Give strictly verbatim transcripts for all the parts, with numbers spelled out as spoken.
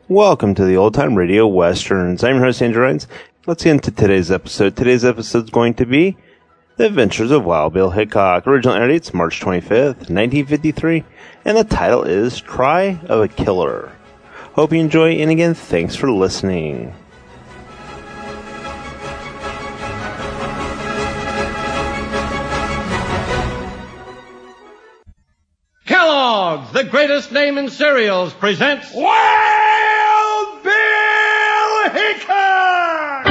Welcome to the Old Time Radio Westerns. I'm your host, Andrew Rines. Let's get into today's episode. Today's episode is going to be The Adventures of Wild Bill Hickok. Original air date's March twenty-fifth, nineteen fifty-three, and the title is Cry of a Killer. Hope you enjoy, and again, thanks for listening. Kellogg's, the greatest name in cereals, presents Wild Bill Hickok!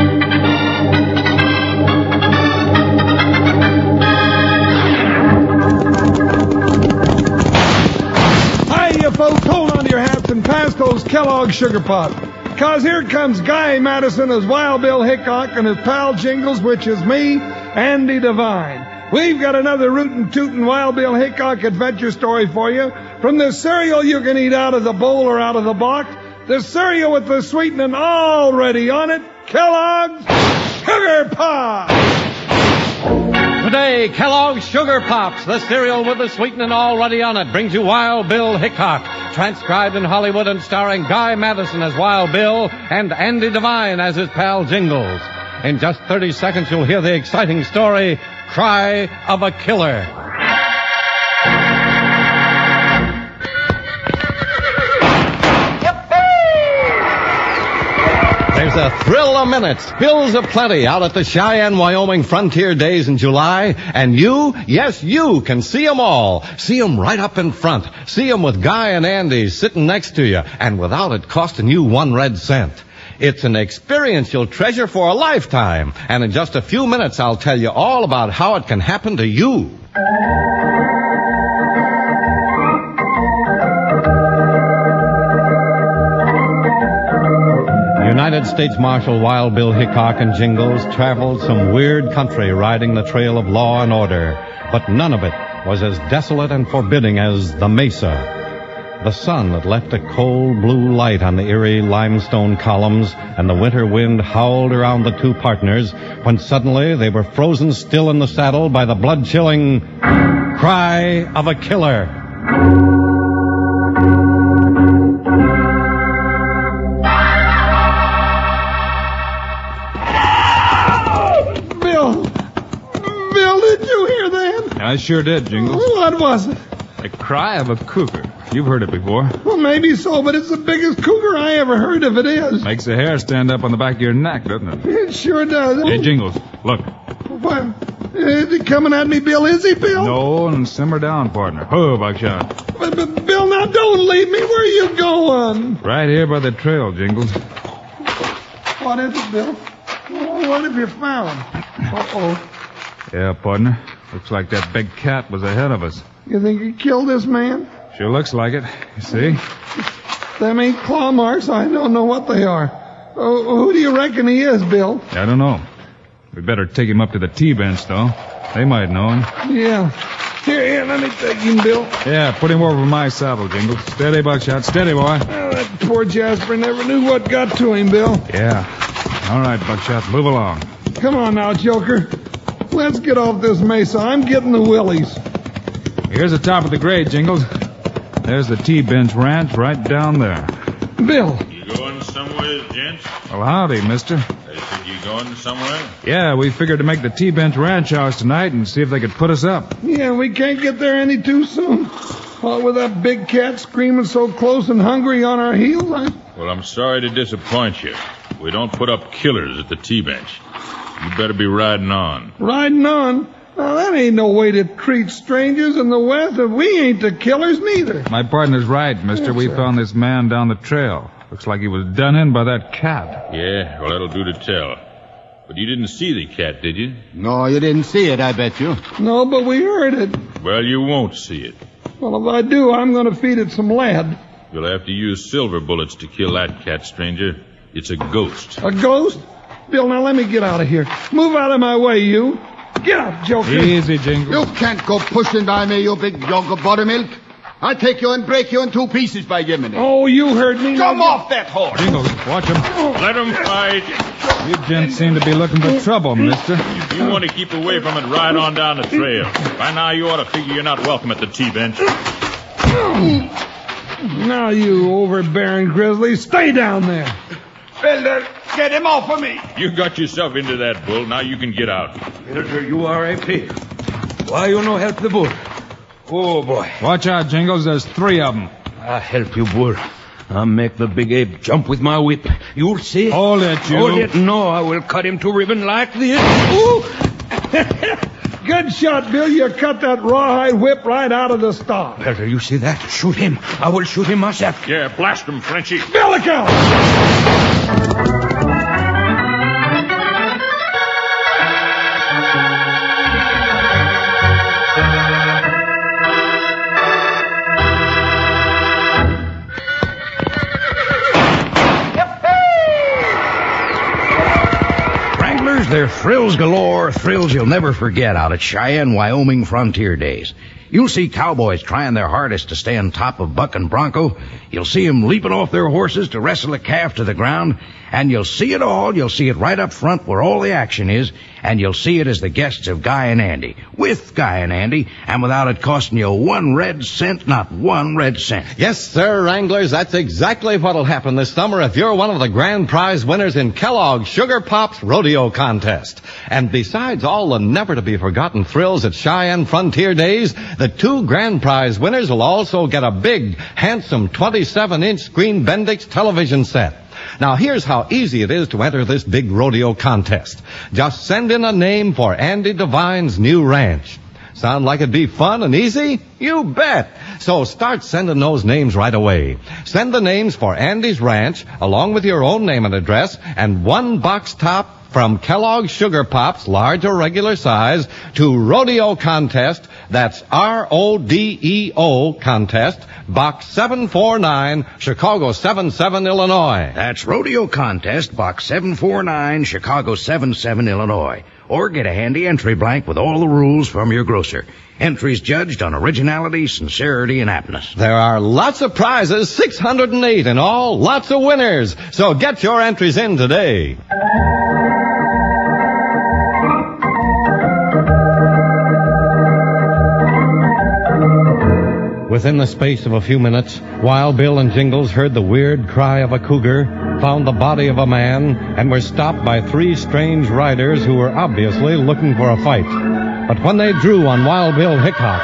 Hi, you folks, hold on to your hats and pass those Kellogg's Sugar Pops. Cause here comes Guy Madison as Wild Bill Hickok and his pal Jingles, which is me, Andy Devine. We've got another rootin' tootin' Wild Bill Hickok adventure story for you. From the cereal you can eat out of the bowl or out of the box, the cereal with the sweetening already on it, Kellogg's Sugar Pops! Today, Kellogg's Sugar Pops, the cereal with the sweetening already on it, brings you Wild Bill Hickok, transcribed in Hollywood and starring Guy Madison as Wild Bill and Andy Devine as his pal Jingles. In just thirty seconds, you'll hear the exciting story, Cry of a Killer. There's a thrill a minute, spills aplenty out at the Cheyenne, Wyoming Frontier Days in July, and you, yes, you can see 'em all. See 'em right up in front. See 'em with Guy and Andy sitting next to you, and without it costing you one red cent. It's an experience you'll treasure for a lifetime. And in just a few minutes, I'll tell you all about how it can happen to you. United States Marshal Wild Bill Hickok and Jingles traveled some weird country riding the trail of law and order. But none of it was as desolate and forbidding as the Mesa. The sun had left a cold blue light on the eerie limestone columns, and the winter wind howled around the two partners when suddenly they were frozen still in the saddle by the blood-chilling cry of a killer. Bill! Bill, did you hear that? I sure did, Jingles. What was it? The cry of a cougar. You've heard it before. Well, maybe so, but it's the biggest cougar I ever heard of. It is. Makes the hair stand up on the back of your neck, doesn't it? It sure does. Hey, Jingles, look. What? Is he coming at me, Bill? Is he, Bill? No, and simmer down, partner. Oh, Buckshot. But, but, Bill, now don't leave me. Where are you going? Right here by the trail, Jingles. What is it, Bill? What have you found? Uh-oh. Yeah, partner. Looks like that big cat was ahead of us. You think he killed this man? Sure looks like it. You see? Them ain't claw marks. I don't know what they are. Oh, who do you reckon he is, Bill? I don't know. We better take him up to the T-bench, though. They might know him. Yeah. Here, here, let me take him, Bill. Yeah, put him over my saddle, Jingles. Steady, Buckshot. Steady, boy. Oh, that poor Jasper never knew what got to him, Bill. Yeah. All right, Buckshot. Move along. Come on now, Joker. Let's get off this mesa. I'm getting the willies. Here's the top of the grade, Jingles. There's the T-bench ranch right down there. Bill. You going somewhere, gents? Well, howdy, mister. I said you going somewhere? Yeah, we figured to make the T-bench ranch house tonight and see if they could put us up. Yeah, we can't get there any too soon. What with that big cat screaming so close and hungry on our heels? I... Well, I'm sorry to disappoint you. We don't put up killers at the T-bench. You better be riding on. Riding on? Now, that ain't no way to treat strangers in the West, and we ain't the killers neither. My partner's right, mister. Yes, we sir. found this man down the trail. Looks like he was done in by that cat. Yeah, well, that'll do to tell. But you didn't see the cat, did you? No, you didn't see it, I bet you. No, but we heard it. Well, you won't see it. Well, if I do, I'm going to feed it some lead. You'll have to use silver bullets to kill that cat, stranger. It's a ghost. A ghost? Bill, now let me get out of here. Move out of my way, you. Get up, Joker. Easy, Jingles. You can't go pushing by me, you big jug of buttermilk. I'll take you and break you in two pieces by giving it. Oh, you heard me. Come now. off that horse. Jingles, watch him. Let him fight. You gents seem to be looking for trouble, mister. If you want to keep away from it, ride on down the trail. By now, you ought to figure you're not welcome at the T-bench. Now, you overbearing grizzly, stay down there. Builder, get him off of me. You got yourself into that, Bull. Now you can get out. Builder, you are a pig. Why you no help the bull? Oh, boy. Watch out, Jingles. There's three of them. I help you, bull. I'll make the big ape jump with my whip. You'll see. Hold it, you. Hold it. No, I will cut him to ribbon like this. Ooh. Good shot, Bill. You cut that rawhide whip right out of the stock. Builder, you see that? Shoot him. I will shoot him myself. Yeah, blast him, Frenchy. Bill, look out! They're thrills galore, thrills you'll never forget out at Cheyenne, Wyoming frontier days. You'll see cowboys trying their hardest to stay on top of buck and bronco. You'll see them leaping off their horses to wrestle a calf to the ground. And you'll see it all. You'll see it right up front where all the action is. And you'll see it as the guests of Guy and Andy. With Guy and Andy. And without it costing you one red cent, not one red cent. Yes, sir, Wranglers. That's exactly what'll happen this summer if you're one of the grand prize winners in Kellogg's Sugar Pops Rodeo Contest. And besides all the never-to-be-forgotten thrills at Cheyenne Frontier Days, the two grand prize winners will also get a big, handsome twenty-seven inch screen Bendix television set. Now, here's how easy it is to enter this big rodeo contest. Just send in a name for Andy Devine's new ranch. Sound like it'd be fun and easy? You bet. So start sending those names right away. Send the names for Andy's ranch, along with your own name and address, and one box top from Kellogg's Sugar Pops, large or regular size, to Rodeo Contest. That's R O D E O Contest, Box seven forty-nine, Chicago seventy-seven, Illinois. That's Rodeo Contest, Box seven forty-nine, Chicago seventy-seven, Illinois. Or get a handy entry blank with all the rules from your grocer. Entries judged on originality, sincerity, and aptness. There are lots of prizes, six hundred eight in all, lots of winners. So get your entries in today. Within the space of a few minutes, Wild Bill and Jingles heard the weird cry of a cougar, found the body of a man, and were stopped by three strange riders who were obviously looking for a fight. But when they drew on Wild Bill Hickok...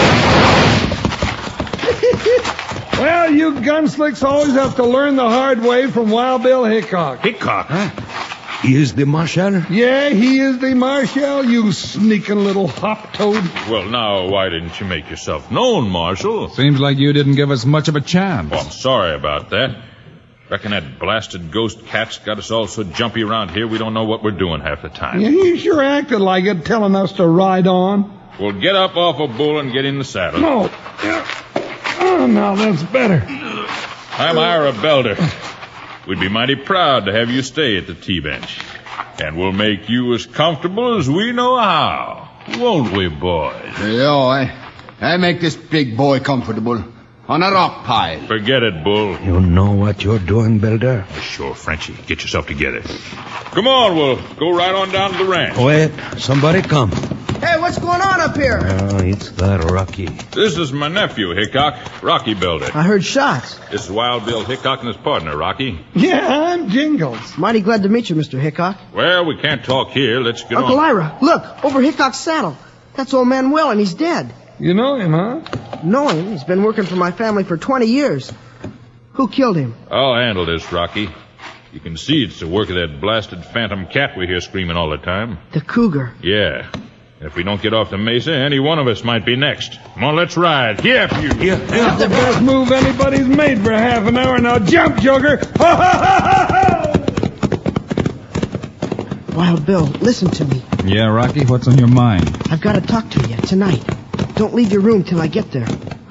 Well, you gunslicks always have to learn the hard way from Wild Bill Hickok. Hickok, huh? He is the marshal? Yeah, he is the marshal, you sneaking little hop-toad. Well, now, why didn't you make yourself known, Marshal? Seems like you didn't give us much of a chance. Oh, I'm sorry about that. Reckon that blasted ghost cat's got us all so jumpy around here we don't know what we're doing half the time. Yeah, you sure acted like it, telling us to ride on. Well, get up off a bull and get in the saddle. No. Oh, now that's better. I'm Ira Belder. We'd be mighty proud to have you stay at the T-bench. And we'll make you as comfortable as we know how. Won't we, boys? Yeah, I, I make this big boy comfortable. On a rock pile. Forget it, Bull. You know what you're doing, Belder? Sure, Frenchie. Get yourself together. Come on, we'll go right on down to the ranch. Wait, somebody come. Hey, what's going on up here? Oh, it's that Rocky. This is my nephew, Hickok, Rocky Belder. I heard shots. This is Wild Bill Hickok and his partner, Rocky. Yeah, I'm Jingles. Mighty glad to meet you, Mister Hickok. Well, we can't talk here. Let's get Uncle on. Ira, look, over Hickok's saddle. That's old Manuel, and he's dead. You know him, huh? Know him? He's been working for my family for twenty years. Who killed him? I'll handle this, Rocky. You can see it's the work of that blasted phantom cat we hear screaming all the time. The cougar. Yeah. If we don't get off the mesa, any one of us might be next. Come on, let's ride. Yeah, you. Yeah, That's the best move anybody's made for half an hour. Now jump, Joker. Ha, ha, ha, ha, ha. Wild Bill, listen to me. Yeah, Rocky, what's on your mind? I've got to talk to you tonight. Don't leave your room till I get there.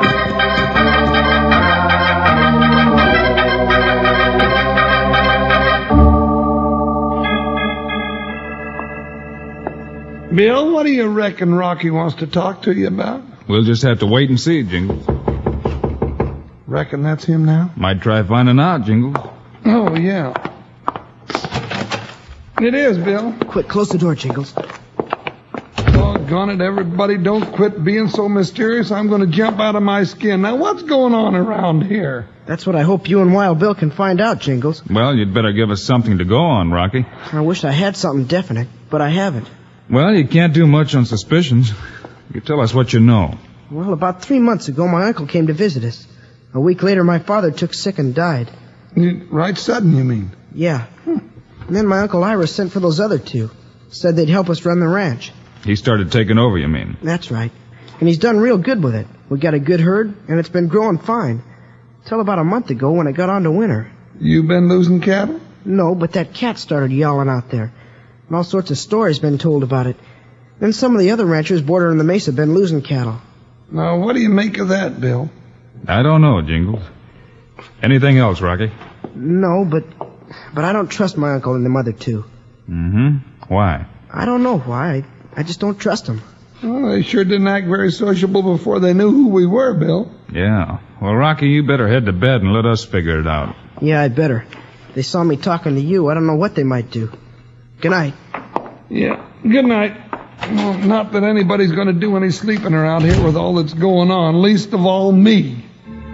Bill, what do you reckon Rocky wants to talk to you about? We'll just have to wait and see, Jingles. Reckon that's him now? Might try finding out, Jingles. Oh, yeah. It is, Bill. Quick, close the door, Jingles. Doggone Doggone it, everybody don't quit being so mysterious. I'm going to jump out of my skin. Now, what's going on around here? That's what I hope you and Wild Bill can find out, Jingles. Well, you'd better give us something to go on, Rocky. I wish I had something definite, but I haven't. Well, you can't do much on suspicions. You tell us what you know. Well, about three months ago, my uncle came to visit us. A week later, my father took sick and died. Right sudden, you mean? Yeah. Hmm. And then my Uncle Ira sent for those other two. Said they'd help us run the ranch. He started taking over, you mean? That's right. And he's done real good with it. We got a good herd, and it's been growing fine. Till about a month ago when it got on to winter. You been losing cattle? No, but that cat started yowling out there. And all sorts of stories been told about it. Then some of the other ranchers bordering the mesa been losing cattle. Now, what do you make of that, Bill? I don't know, Jingles. Anything else, Rocky? No, but but I don't trust my uncle and them other two. Mm-hmm. Why? I don't know why. I, I just don't trust them. Well, they sure didn't act very sociable before they knew who we were, Bill. Yeah. Well, Rocky, you better head to bed and let us figure it out. Yeah, I'd better. If they saw me talking to you, I don't know what they might do. Good night. Yeah, good night. Well, not that anybody's going to do any sleeping around here with all that's going on, least of all me.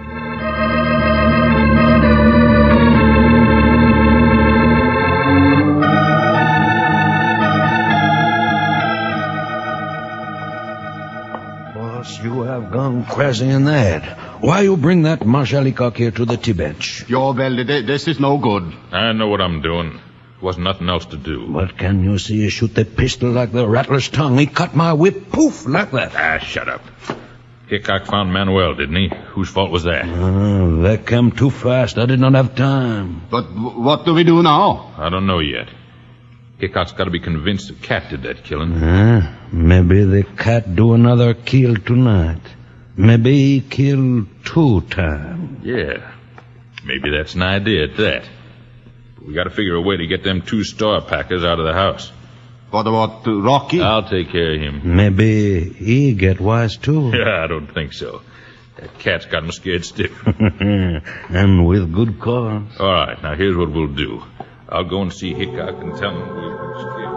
You have gone crazy in that. Why you bring that Marshal Hickok here to the T-bench? Your belly, this is no good. I know what I'm doing. Wasn't nothing else to do. But can you see he shoot the pistol like the rattler's tongue? He cut my whip, poof, like that. Ah, shut up. Hickok found Manuel, didn't he? Whose fault was that? Uh, that came too fast. I did not have time. But w- what do we do now? I don't know yet. Hickok's got to be convinced the cat did that killing. Uh, maybe the cat do another kill tonight. Maybe he kill two times. Yeah. Maybe that's an idea at that. But we got to figure a way to get them two star packers out of the house. What about uh, Rocky? I'll take care of him. Maybe he get wise too. Yeah, I don't think so. That cat's got him scared stiff. And with good cause. All right, now here's what we'll do. I'll go and see Hickok and tell him we've been scared.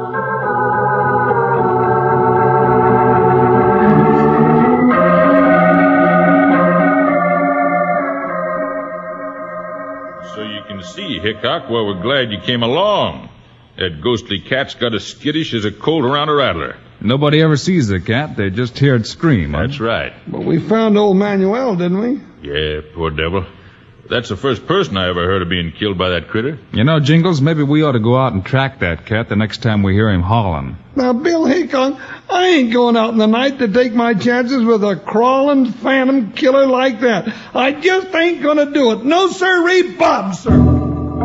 So you can see, Hickok, well, we're glad you came along. That ghostly cat's got as skittish as a colt around a rattler. Nobody ever sees the cat. They just hear it scream. That's huh? right. But we found old Manuel, didn't we? Yeah, poor devil. That's the first person I ever heard of being killed by that critter. You know, Jingles, maybe we ought to go out and track that cat the next time we hear him hollering. Now, Bill Hickok, I ain't going out in the night to take my chances with a crawling phantom killer like that. I just ain't going to do it. No, sirree, Bob, sir.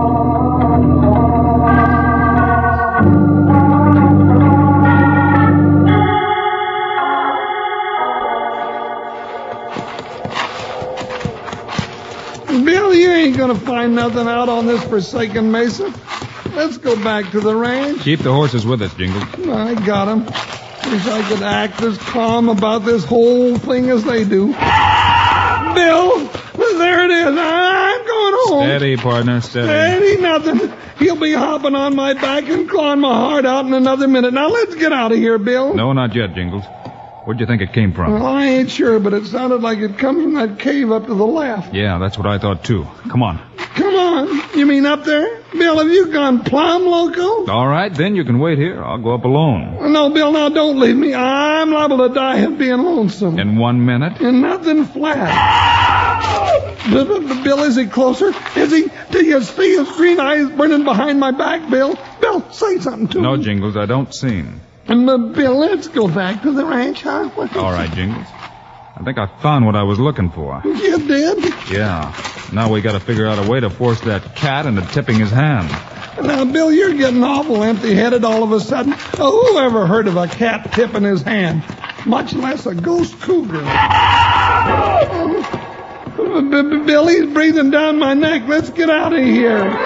Bill, you ain't gonna find nothing out on this forsaken mesa. Let's go back to the ranch. Keep the horses with us, Jingles. I got 'em. Wish I could act as calm about this whole thing as they do. Bill, there it is. I'm going home. Steady, partner, steady. Steady nothing. He'll be hopping on my back and clawing my heart out in another minute. Now let's get out of here, Bill. No, not yet, Jingles. Where'd you think it came from? Well, I ain't sure, but it sounded like it come from that cave up to the left. Yeah, that's what I thought, too. Come on. Come on. You mean up there? Bill, have you gone plumb loco? All right, then you can wait here. I'll go up alone. No, Bill, now don't leave me. I'm liable to die of being lonesome. In one minute? And nothing flat. Bill, is he closer? Is he? Do you see his green eyes burning behind my back, Bill? Bill, say something to no, him. No, Jingles, I don't see him. And, uh, Bill, let's go back to the ranch, huh? All right, Jingles. I think I found what I was looking for. You did? Yeah. Now we got to figure out a way to force that cat into tipping his hand. Now, Bill, you're getting awful empty-headed all of a sudden. Oh, who ever heard of a cat tipping his hand? Much less a ghost cougar. Bill, he's breathing down my neck. Let's get out of here.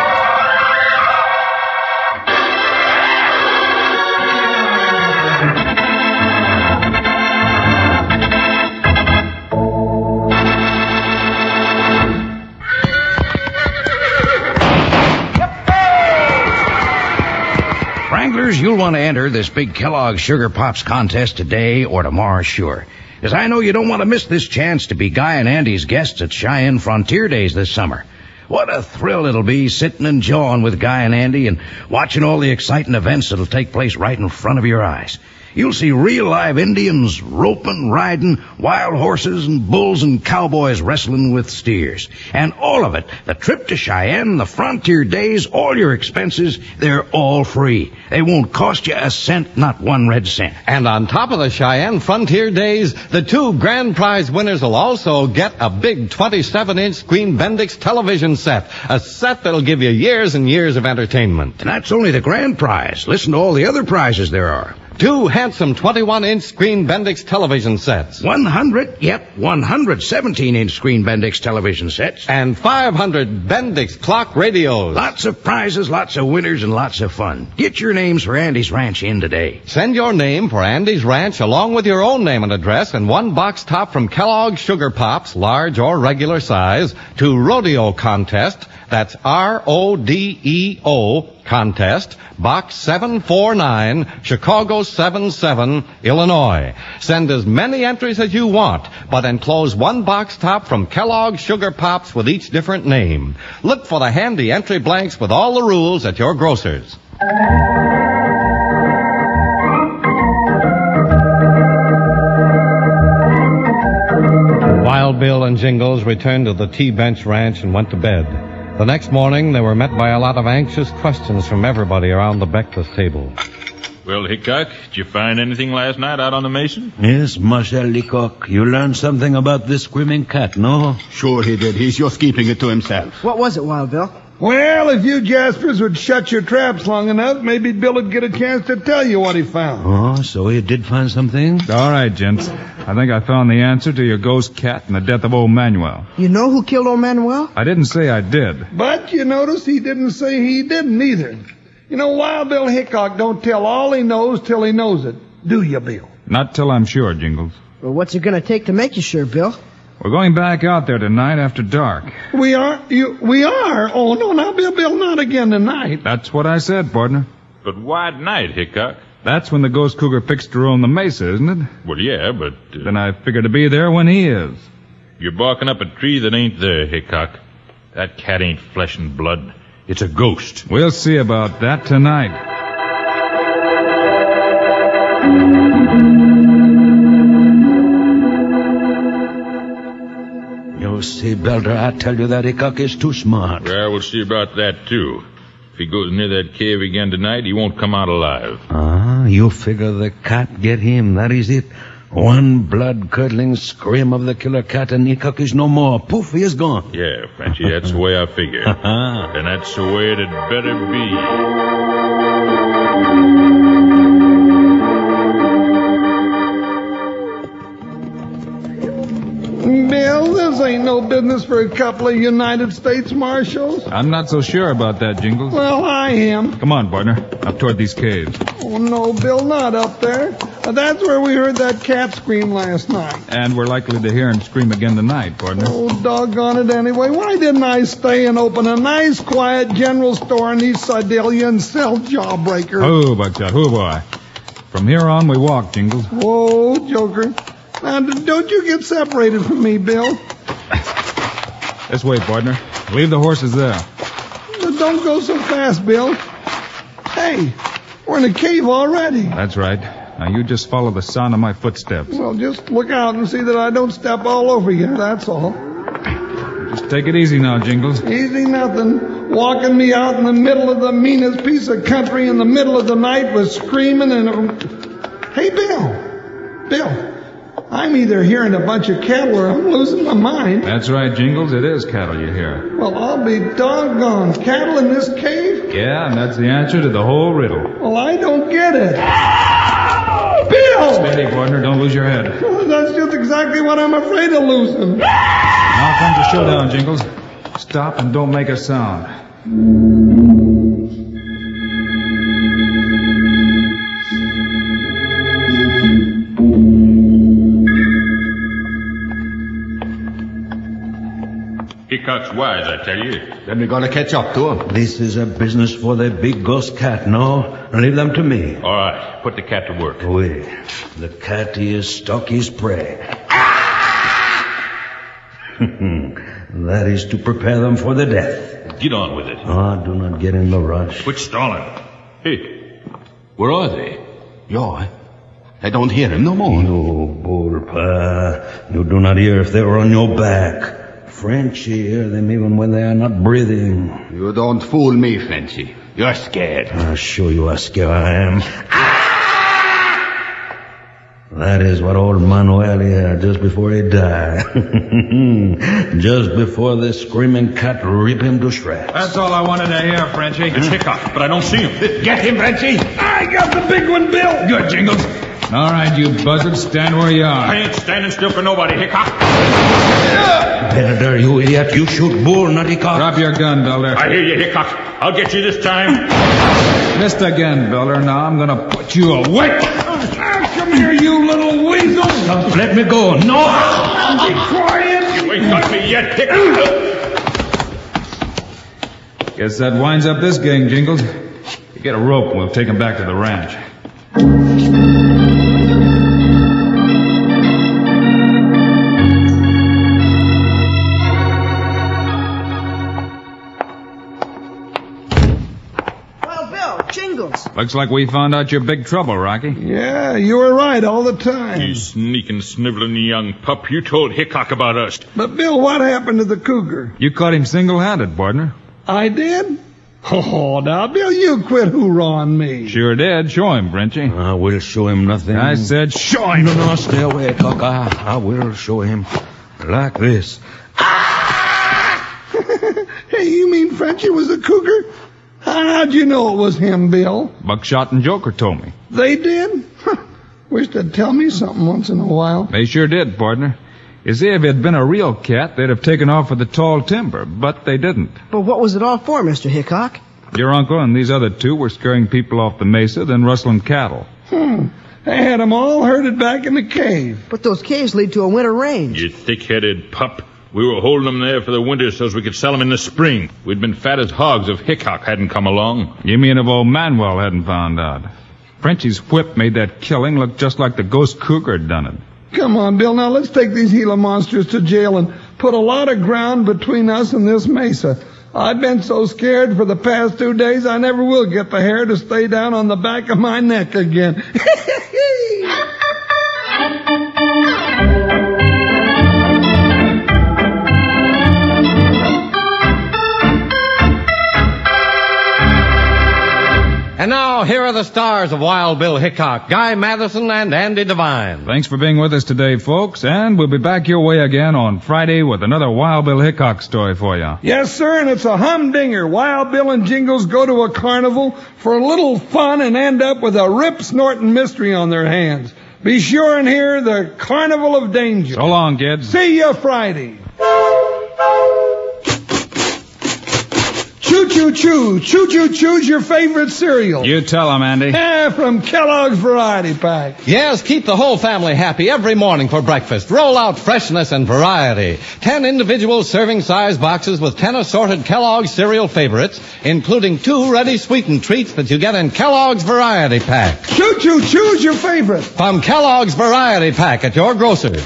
Wranglers, you'll want to enter this big Kellogg Sugar Pops contest today or tomorrow, sure. Because I know you don't want to miss this chance to be Guy and Andy's guests at Cheyenne Frontier Days this summer. What a thrill it'll be sitting and jawing with Guy and Andy and watching all the exciting events that'll take place right in front of your eyes. You'll see real live Indians roping, riding, wild horses and bulls and cowboys wrestling with steers. And all of it, the trip to Cheyenne, the Frontier Days, all your expenses, they're all free. They won't cost you a cent, not one red cent. And on top of the Cheyenne Frontier Days, the two grand prize winners will also get a big twenty-seven inch screen Bendix television set. A set that'll give you years and years of entertainment. And that's only the grand prize. Listen to all the other prizes there are. Two handsome twenty-one inch screen Bendix television sets. one hundred, yep, one hundred seventeen inch screen Bendix television sets. And five hundred Bendix clock radios. Lots of prizes, lots of winners, and lots of fun. Get your names for Andy's Ranch in today. Send your name for Andy's Ranch along with your own name and address and one box top from Kellogg Sugar Pops, large or regular size, to Rodeo Contest. That's R O D E O Contest, Box seven forty-nine, Chicago seven seven, Illinois. Send as many entries as you want, but enclose one box top from Kellogg Sugar Pops with each different name. Look for the handy entry blanks with all the rules at your grocer's. Wild Bill and Jingles returned to the T-Bench Ranch and went to bed. The next morning, they were met by a lot of anxious questions from everybody around the breakfast table. Well, Hickok, did you find anything last night out on the Mason? Yes, Marshal Leacock. You learned something about this screaming cat, no? Sure he did. He's just keeping it to himself. What was it, Wild Bill? Well, if you Jaspers would shut your traps long enough, maybe Bill would get a chance to tell you what he found. Oh, so he did find something? All right, gents. I think I found the answer to your ghost cat and the death of old Manuel. You know who killed old Manuel? I didn't say I did. But you notice he didn't say he didn't either. You know, Wild Bill Hickok don't tell all he knows till he knows it. Do you, Bill? Not till I'm sure, Jingles. Well, what's it going to take to make you sure, Bill? We're going back out there tonight after dark. We are? You? We are? Oh, no, now, Bill, Bill, not again tonight. That's what I said, partner. But why tonight, Hickok? That's when the ghost cougar picks to roam the mesa, isn't it? Well, yeah, but... Uh, then I figure to be there when he is. You're barking up a tree that ain't there, Hickok. That cat ain't flesh and blood. It's a ghost. We'll see about that tonight. You see, Belder, I tell you that Hickok is too smart. Well, we'll see about that, too. If he goes near that cave again tonight, he won't come out alive. Ah, you figure the cat get him, that is it. One blood-curdling scream of the killer cat and Hickok is no more. Poof, he is gone. Yeah, Frenchy, that's the way I figure. And that's the way it'd better be. Bill, this ain't no business for a couple of United States Marshals. I'm not so sure about that, Jingles. Well, I am. Come on, partner. Up toward these caves. Oh, no, Bill, not up there. Uh, that's where we heard that cat scream last night. And we're likely to hear him scream again tonight, partner. Oh, doggone it anyway. Why didn't I stay and open a nice, quiet general store in East Sedalia and sell Jawbreaker? Oh, Buckshot, oh, boy. From here on, we walk, Jingles. Whoa, Joker. Now, don't you get separated from me, Bill. This way, partner. Leave the horses there. But don't go so fast, Bill. Hey, we're in a cave already. That's right. Now, you just follow the sound of my footsteps. Well, just look out and see that I don't step all over you, that's all. Just take it easy now, Jingles. Easy nothing. Walking me out in the middle of the meanest piece of country in the middle of the night with screaming and... Hey, Bill. Bill. I'm either hearing a bunch of cattle or I'm losing my mind. That's right, Jingles. It is cattle you hear. Well, I'll be doggone. Cattle in this cave? Yeah, and that's the answer to the whole riddle. Well, I don't get it. Bill! Steady, partner. Don't lose your head. Well, that's just exactly what I'm afraid of losing. Now comes the showdown, Jingles. Stop and don't make a sound. Hickok's wise, I tell you. Then we gotta catch up to him. This is a business for the big ghost cat, no? Leave them to me. All right, put the cat to work. Wait. The cat is stalk his prey. That is to prepare them for the death. Get on with it. Ah, do not get in the rush. Quit stalling. Hey, where are they? Yo, I don't hear him no more. No, Bullpa. You do not hear if they are on your back. Frenchy hear them even when they are not breathing. You don't fool me, Frenchy. You're scared. I'll show you how scared I am. That is what old Manuel heard just before he died. Just before the screaming cat ripped him to shreds. That's all I wanted to hear, Frenchy. It's Hickok, but I don't see him. Get him, Frenchy. I got the big one, Bill. Good, Jingles. All right, you buzzard, stand where you are. I ain't standing still for nobody, Hickok. Better, you idiot. You shoot Bull, not Hickok. Drop your gun, Builder. I hear you, Hickok. I'll get you this time. Missed again, Builder. Now I'm gonna put you away. Come here, you little weasel. Don't let me go. No. Be quiet. You ain't got me yet, Hickok. Guess that winds up this gang, Jingles. You get a rope and we'll take him back to the ranch. Looks like we found out your big trouble, Rocky. Yeah, you were right all the time. You sneaking, sniveling young pup. You told Hickok about us. But, Bill, what happened to the cougar? You caught him single-handed, partner. I did? Oh, now, Bill, you quit hoorahing me. Sure did. Show him, Frenchy. I will show him nothing. I said show him. No, no, stay away, Cock. I, I will show him. Like this. Hey, you mean Frenchy was a cougar? How'd you know it was him, Bill? Buckshot and Joker told me. They did? Wish they'd tell me something once in a while. They sure did, partner. You see, if it had been a real cat, they'd have taken off with the tall timber, but they didn't. But what was it all for, Mister Hickok? Your uncle and these other two were scaring people off the mesa, then rustling cattle. Hmm. They had them all herded back in the cave. But those caves lead to a winter range. You thick-headed pup. We were holding them there for the winter so as we could sell them in the spring. We'd been fat as hogs if Hickok hadn't come along. You mean if old Manuel hadn't found out? Frenchy's whip made that killing look just like the ghost cougar had done it. Come on, Bill. Now let's take these Gila monsters to jail and put a lot of ground between us and this mesa. I've been so scared for the past two days I never will get the hair to stay down on the back of my neck again. And now, here are the stars of Wild Bill Hickok, Guy Madison and Andy Devine. Thanks for being with us today, folks, and we'll be back your way again on Friday with another Wild Bill Hickok story for you. Yes, sir, and it's a humdinger. Wild Bill and Jingles go to a carnival for a little fun and end up with a rip-snorting mystery on their hands. Be sure and hear the Carnival of Danger. So long, kids. See you Friday. Choo-choo-choo. Choo-choo-choo's your favorite cereal. You tell them, Andy. Yeah, from Kellogg's Variety Pack. Yes, keep the whole family happy every morning for breakfast. Roll out freshness and variety. Ten individual serving size boxes with ten assorted Kellogg's cereal favorites, including two ready sweetened treats that you get in Kellogg's Variety Pack. Choo-choo-choo's your favorite. From Kellogg's Variety Pack at your grocer's.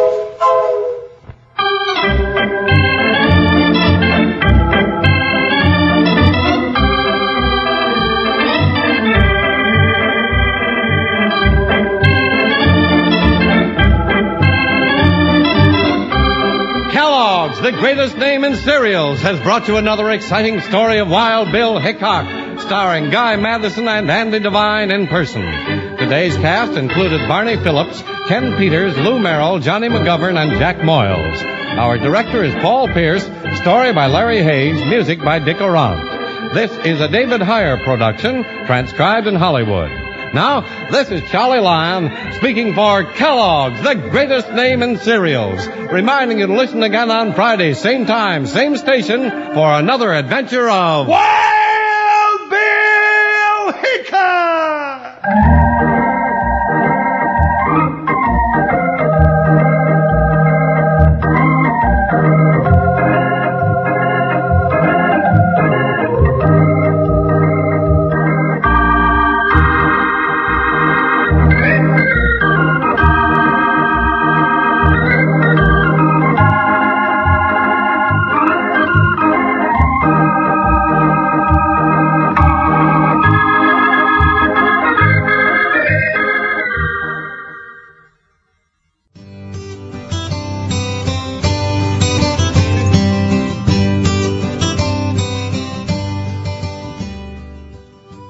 The greatest name in cereals has brought you another exciting story of Wild Bill Hickok, starring Guy Madison and Andy Devine in person. Today's cast included Barney Phillips, Ken Peters, Lou Merrill, Johnny McGovern, and Jack Moyles. Our director is Paul Pierce, story by Larry Hayes, music by Dick Orant. This is a David Heyer production, transcribed in Hollywood. Now, this is Charlie Lyon speaking for Kellogg's, the greatest name in cereals, reminding you to listen again on Friday, same time, same station, for another adventure of Wild Bill Hickok!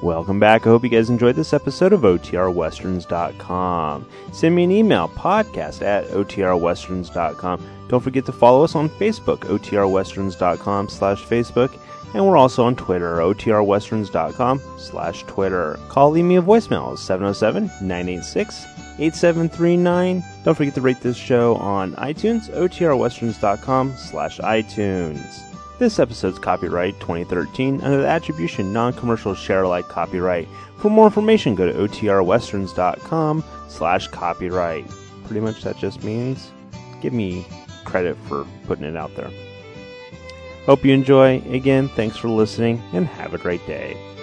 Welcome back. I hope you guys enjoyed this episode of O T R westerns dot com. Send me an email, podcast at O T R westerns dot com. Don't forget to follow us on Facebook, O T R westerns dot com slash Facebook. And we're also on Twitter, O T R westerns dot com slash Twitter. Call, leave me a voicemail, seven oh seven, nine eight six, eight seven three nine. Don't forget to rate this show on iTunes, O T R westerns dot com slash iTunes. This episode's copyright twenty thirteen under the Attribution Non-Commercial Share-alike copyright. For more information, go to O T R westerns dot com slash copyright. Pretty much that just means give me credit for putting it out there. Hope you enjoy. Again, thanks for listening and have a great day.